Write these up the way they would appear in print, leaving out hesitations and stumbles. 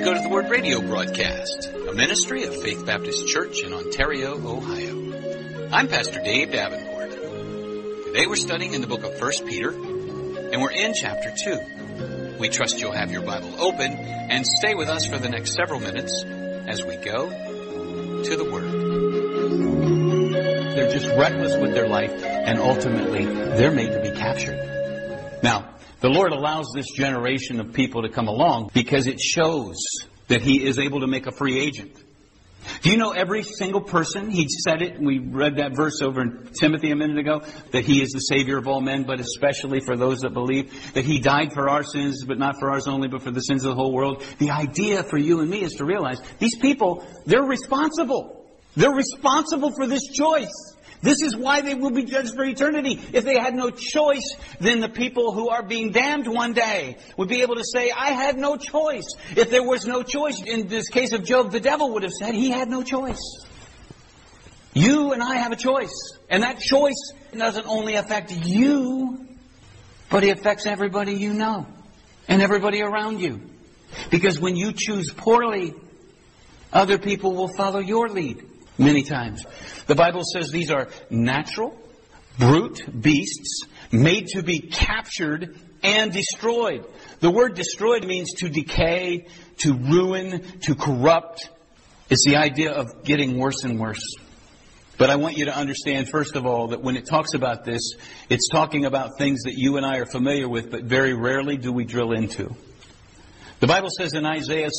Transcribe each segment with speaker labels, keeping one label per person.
Speaker 1: Go to the Word radio broadcast, a ministry of Faith Baptist Church in Ontario, Ohio. I'm Pastor Dave Davenport. Today we're studying in the book of 1 Peter, and we're in chapter 2. We trust you'll have your Bible open and stay with us for the next several minutes as we go to the Word. They're just reckless with their life, and ultimately they're made to be captured. Now, the Lord allows this generation of people to come along because it shows that He is able to make a free agent. Do you know every single person, He said it, we read that verse over in Timothy a minute ago, that He is the Savior of all men, but especially for those that believe, that He died for our sins, but not for ours only, but for the sins of the whole world. The idea for you and me is to realize, these people, they're responsible. They're responsible for this choice. This is why they will be judged for eternity. If they had no choice, then the people who are being damned one day would be able to say, I had no choice. If there was no choice, in this case of Job, the devil would have said he had no choice. You and I have a choice. And that choice doesn't only affect you, but it affects everybody you know and everybody around you. Because when you choose poorly, other people will follow your lead. Many times. The Bible says these are natural, brute beasts made to be captured and destroyed. The word destroyed means to decay, to ruin, to corrupt. It's the idea of getting worse and worse. But I want you to understand, first of all, that when it talks about this, it's talking about things that you and I are familiar with, but very rarely do we drill into. The Bible says in Isaiah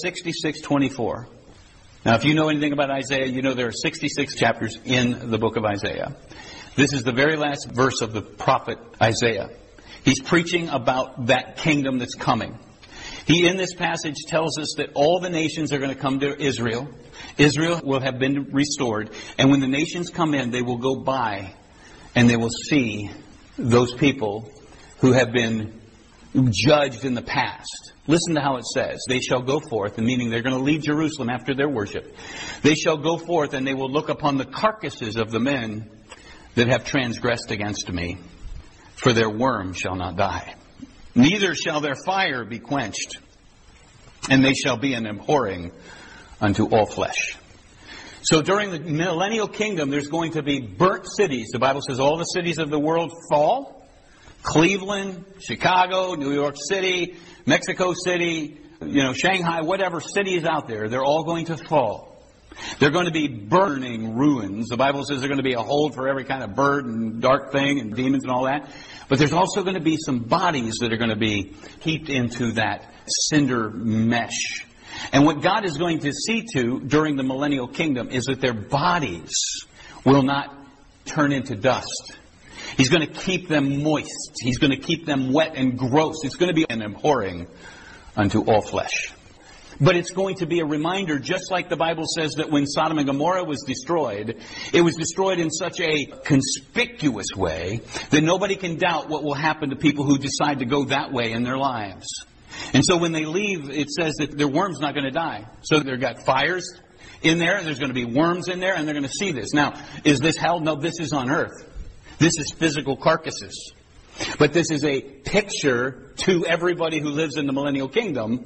Speaker 1: 66:24. Now, if you know anything about Isaiah, you know there are 66 chapters in the book of Isaiah. This is the very last verse of the prophet Isaiah. He's preaching about that kingdom that's coming. He, in this passage, tells us that all the nations are going to come to Israel. Israel will have been restored. And when the nations come in, they will go by and they will see those people who have been judged in the past. Listen to how it says. They shall go forth, meaning they're going to leave Jerusalem after their worship. They shall go forth and they will look upon the carcasses of the men that have transgressed against me. For their worm shall not die. Neither shall their fire be quenched. And they shall be an abhorring unto all flesh. So during the millennial kingdom, there's going to be burnt cities. The Bible says all the cities of the world fall. Cleveland, Chicago, New York City, Mexico City, Shanghai, whatever city is out there, they're all going to fall. They're going to be burning ruins. The Bible says they're going to be a hold for every kind of bird and dark thing and demons and all that. But there's also going to be some bodies that are going to be heaped into that cinder mesh. And what God is going to see to during the millennial kingdom is that their bodies will not turn into dust. He's going to keep them moist. He's going to keep them wet and gross. It's going to be an abhorring unto all flesh. But it's going to be a reminder, just like the Bible says that when Sodom and Gomorrah was destroyed, it was destroyed in such a conspicuous way that nobody can doubt what will happen to people who decide to go that way in their lives. And so when they leave, it says that their worm's not going to die. So they've got fires in there, there's going to be worms in there, and they're going to see this. Now, is this hell? No, this is on earth. This is physical carcasses. But this is a picture to everybody who lives in the millennial kingdom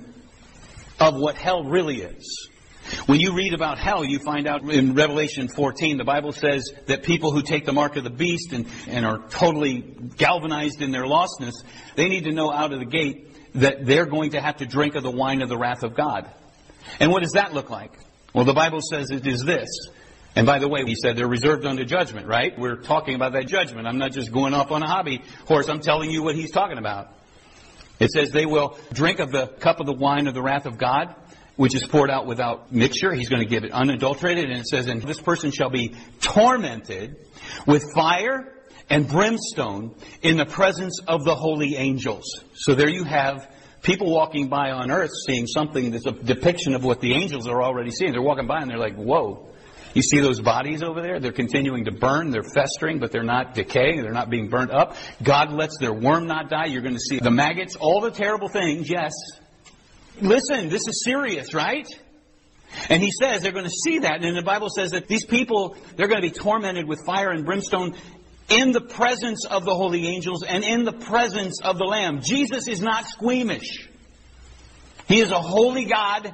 Speaker 1: of what hell really is. When you read about hell, you find out in Revelation 14, the Bible says that people who take the mark of the beast and are totally galvanized in their lostness, they need to know out of the gate that they're going to have to drink of the wine of the wrath of God. And what does that look like? Well, the Bible says it is this. And by the way, he said they're reserved unto judgment, right? We're talking about that judgment. I'm not just going off on a hobby horse. I'm telling you what he's talking about. It says they will drink of the cup of the wine of the wrath of God, which is poured out without mixture. He's going to give it unadulterated. And it says, and this person shall be tormented with fire and brimstone in the presence of the holy angels. So there you have people walking by on earth seeing something that's a depiction of what the angels are already seeing. They're walking by and they're like, whoa. You see those bodies over there? They're continuing to burn. They're festering, but they're not decaying. They're not being burnt up. God lets their worm not die. You're going to see the maggots, all the terrible things, yes. Listen, this is serious, right? And he says they're going to see that. And the Bible says that these people, they're going to be tormented with fire and brimstone in the presence of the holy angels and in the presence of the Lamb. Jesus is not squeamish. He is a holy God.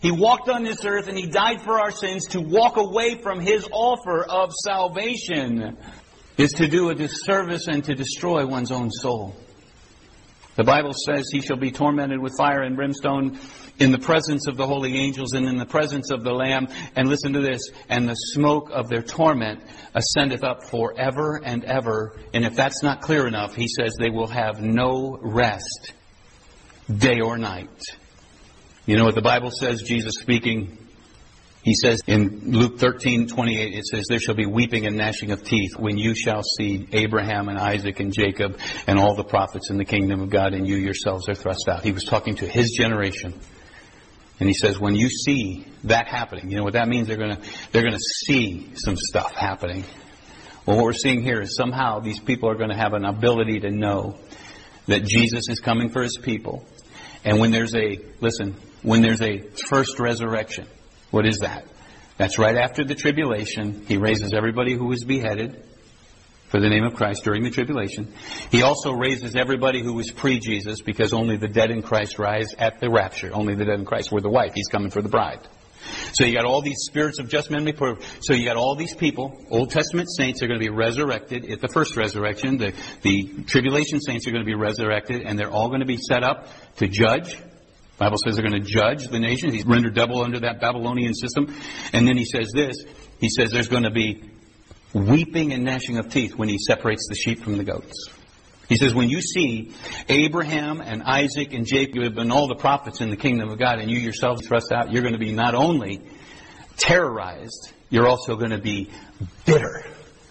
Speaker 1: He walked on this earth and He died for our sins. To walk away from His offer of salvation is to do a disservice and to destroy one's own soul. The Bible says He shall be tormented with fire and brimstone in the presence of the holy angels and in the presence of the Lamb. And listen to this. And the smoke of their torment ascendeth up forever and ever. And if that's not clear enough, He says they will have no rest, day or night. You know what the Bible says, Jesus speaking? He says in Luke 13:28, it says, there shall be weeping and gnashing of teeth when you shall see Abraham and Isaac and Jacob and all the prophets in the kingdom of God, and you yourselves are thrust out. He was talking to His generation. And He says, when you see that happening, you know what that means? They're going to see some stuff happening. Well, what we're seeing here is somehow these people are going to have an ability to know that Jesus is coming for His people. And when there's a first resurrection, what is that? That's right after the tribulation. He raises everybody who was beheaded for the name of Christ during the tribulation. He also raises everybody who was pre-Jesus, because only the dead in Christ rise at the rapture. Only the dead in Christ were the wife. He's coming for the bride. So you got all these spirits of just men made perfect. So you got all these people, Old Testament saints are going to be resurrected at the first resurrection. The tribulation saints are going to be resurrected, and they're all going to be set up to judge. The Bible says they're going to judge the nations. He's rendered double under that Babylonian system. And then He says this. He says there's going to be weeping and gnashing of teeth when He separates the sheep from the goats. He says when you see Abraham and Isaac and Jacob and all the prophets in the kingdom of God, and you yourselves thrust out, you're going to be not only terrorized, you're also going to be bitter.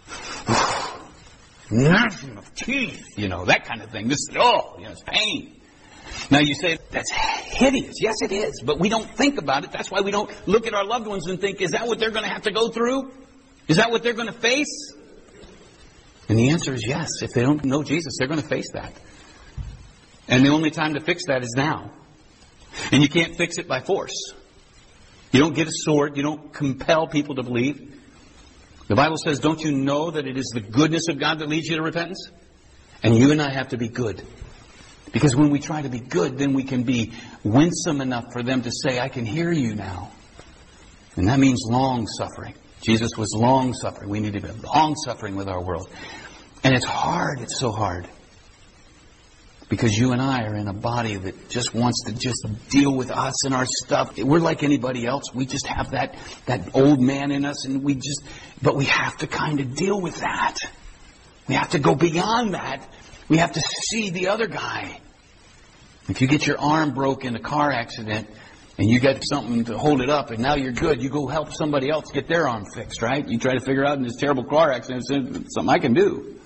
Speaker 1: Gnashing of teeth, that kind of thing. It's pain. Now you say, that's hideous. Yes, it is. But we don't think about it. That's why we don't look at our loved ones and think, is that what they're going to have to go through? Is that what they're going to face? And the answer is yes. If they don't know Jesus, they're going to face that. And the only time to fix that is now. And you can't fix it by force. You don't get a sword. You don't compel people to believe. The Bible says, don't you know that it is the goodness of God that leads you to repentance? And you and I have to be good. Because when we try to be good, then we can be winsome enough for them to say, I can hear you now. And that means long-suffering. Jesus was long-suffering. We need to be long-suffering with our world. And it's hard. It's so hard. Because you and I are in a body that just wants to just deal with us and our stuff. We're like anybody else. We just have that old man in us, and but we have to kind of deal with that. We have to go beyond that. We have to see the other guy. If you get your arm broke in a car accident and you got something to hold it up and now you're good, you go help somebody else get their arm fixed, right? You try to figure out in this terrible car accident, something I can do.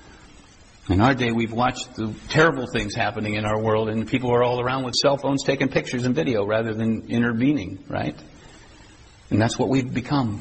Speaker 1: In our day, we've watched the terrible things happening in our world, and people are all around with cell phones taking pictures and video rather than intervening, right? And that's what we've become.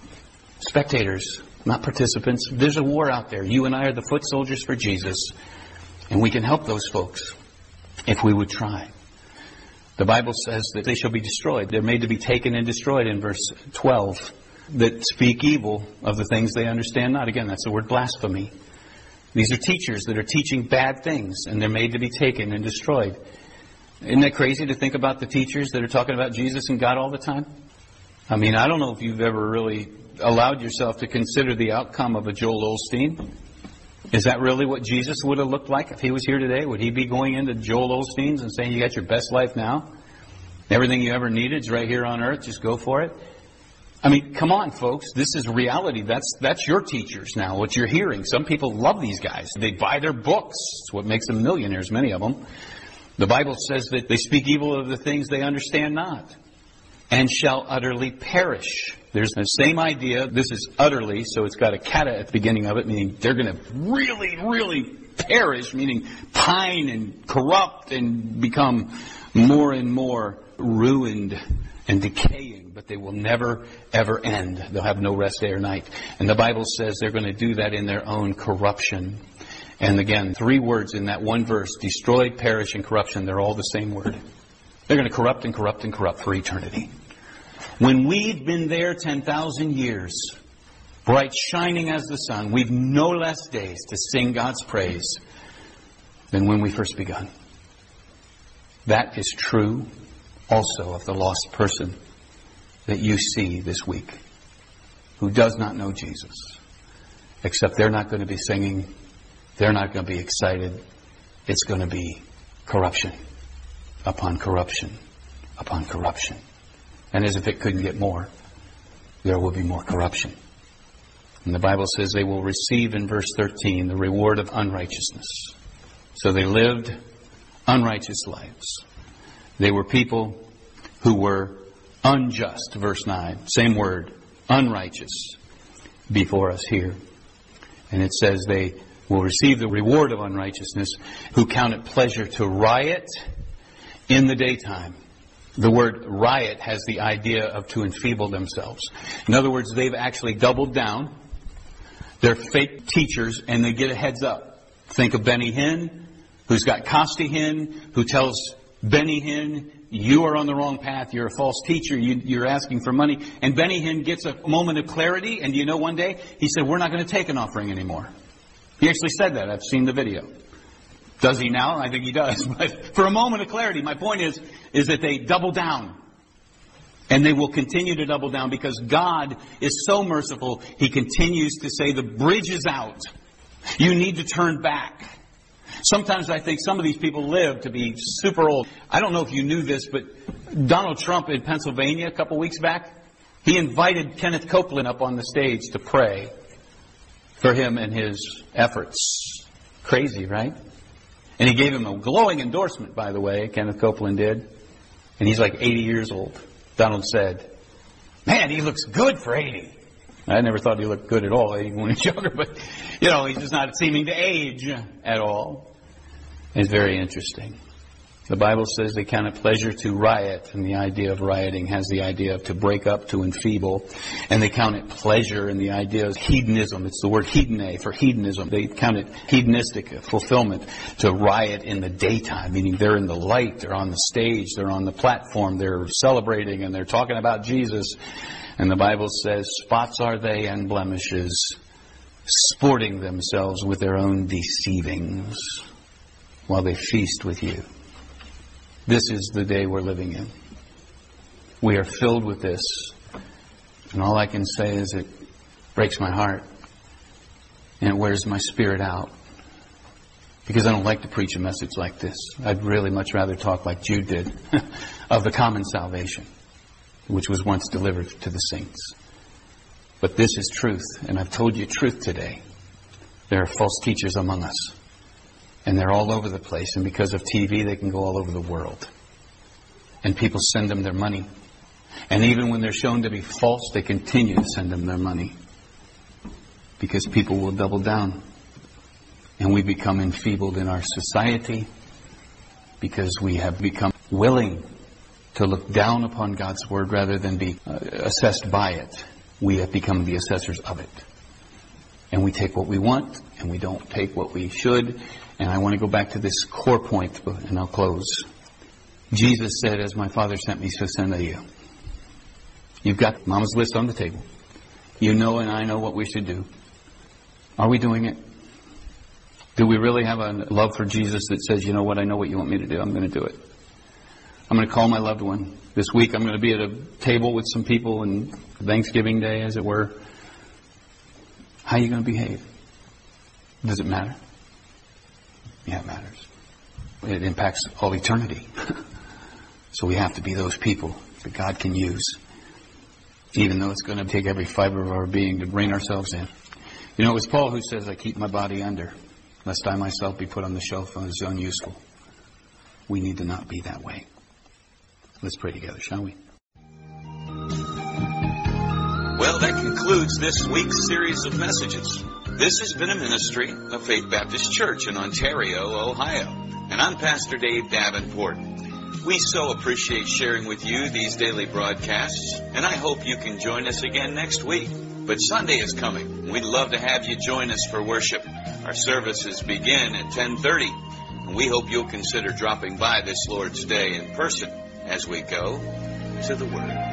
Speaker 1: Spectators, not participants. There's a war out there. You and I are the foot soldiers for Jesus. And we can help those folks if we would try. The Bible says that they shall be destroyed. They're made to be taken and destroyed in verse 12. That speak evil of the things they understand not. Again, that's the word blasphemy. These are teachers that are teaching bad things, and they're made to be taken and destroyed. Isn't that crazy to think about the teachers that are talking about Jesus and God all the time? I mean, I don't know if you've ever really allowed yourself to consider the outcome of a Joel Osteen. Is that really what Jesus would have looked like if He was here today? Would He be going into Joel Osteen's and saying, you got your best life now? Everything you ever needed is right here on earth. Just go for it. I mean, come on, folks. This is reality. That's your teachers now, what you're hearing. Some people love these guys. They buy their books. It's what makes them millionaires, many of them. The Bible says that they speak evil of the things they understand not, and shall utterly perish. There's the same idea. This is utterly, so it's got a kata at the beginning of it, meaning they're going to really, really perish, meaning pine and corrupt and become more and more ruined and decaying, but they will never, ever end. They'll have no rest day or night. And the Bible says they're going to do that in their own corruption. And again, 3 words in that one verse, destroyed, perish, and corruption. They're all the same word. They're going to corrupt and corrupt and corrupt for eternity. When we've been there 10,000 years, bright shining as the sun, we've no less days to sing God's praise than when we first begun. That is true also of the lost person. that you see this week who does not know Jesus, except they're not going to be singing, they're not going to be excited. It's going to be corruption upon corruption upon corruption. And as if it couldn't get more, there will be more corruption. And the Bible says they will receive, in verse 13, the reward of unrighteousness. So they lived unrighteous lives. They were people who were unjust, verse 9. Same word, unrighteous, before us here. And it says they will receive the reward of unrighteousness, who count it pleasure to riot in the daytime. The word riot has the idea of to enfeeble themselves. In other words, they've actually doubled down. They're fake teachers, and they get a heads up. Think of Benny Hinn, who's got Costi Hinn, who tells Benny Hinn, you are on the wrong path, you're a false teacher, you're asking for money. And Benny Hinn gets a moment of clarity, and you know, one day, he said, we're not going to take an offering anymore. He actually said that. I've seen the video. Does he now? I think he does. But for a moment of clarity, my point is that they double down. And they will continue to double down because God is so merciful, He continues to say the bridge is out. You need to turn back. Sometimes I think some of these people live to be super old. I don't know if you knew this, but Donald Trump in Pennsylvania a couple weeks back, he invited Kenneth Copeland up on the stage to pray for him and his efforts. Crazy, right? And he gave him a glowing endorsement, by the way, Kenneth Copeland did. And he's like 80 years old. Donald said, man, he looks good for 80. I never thought he looked good at all, 80 when he was younger, but, he's just not seeming to age at all. It's very interesting. The Bible says they count it pleasure to riot, and the idea of rioting has the idea of to break up, to enfeeble. And they count it pleasure, and the idea is hedonism. It's the word hedone for hedonism. They count it hedonistic fulfillment, to riot in the daytime, meaning they're in the light, they're on the stage, they're on the platform, they're celebrating, and they're talking about Jesus. And the Bible says, spots are they and blemishes, sporting themselves with their own deceivings, while they feast with you. This is the day we're living in. We are filled with this. And all I can say is it breaks my heart. And it wears my spirit out. Because I don't like to preach a message like this. I'd really much rather talk like Jude did of the common salvation, which was once delivered to the saints. But this is truth. And I've told you truth today. There are false teachers among us. And they're all over the place. And because of TV, they can go all over the world. And people send them their money. And even when they're shown to be false, they continue to send them their money. Because people will double down. And we become enfeebled in our society. Because we have become willing to look down upon God's Word rather than be assessed by it. We have become the assessors of it. And we take what we want, and we don't take what we should. And I want to go back to this core point, and I'll close. Jesus said, as my Father sent me, so send I you. You've got Mama's list on the table. You know and I know what we should do. Are we doing it? Do we really have a love for Jesus that says, you know what, I know what you want me to do. I'm going to do it. I'm going to call my loved one. This week I'm going to be at a table with some people on Thanksgiving Day, as it were. How are you going to behave? Does it matter? Yeah, it matters. It impacts all eternity. So we have to be those people that God can use, even though it's going to take every fiber of our being to rein ourselves in. You know, it was Paul who says, I keep my body under, lest I myself be put on the shelf as unuseful. We need to not be that way. Let's pray together, shall we?
Speaker 2: Well, that concludes this week's series of messages. This has been a ministry of Faith Baptist Church in Ontario, Ohio. And I'm Pastor Dave Davenport. We so appreciate sharing with you these daily broadcasts, and I hope you can join us again next week. But Sunday is coming. We'd love to have you join us for worship. Our services begin at 10:30, and we hope you'll consider dropping by this Lord's Day in person as we go to the Word.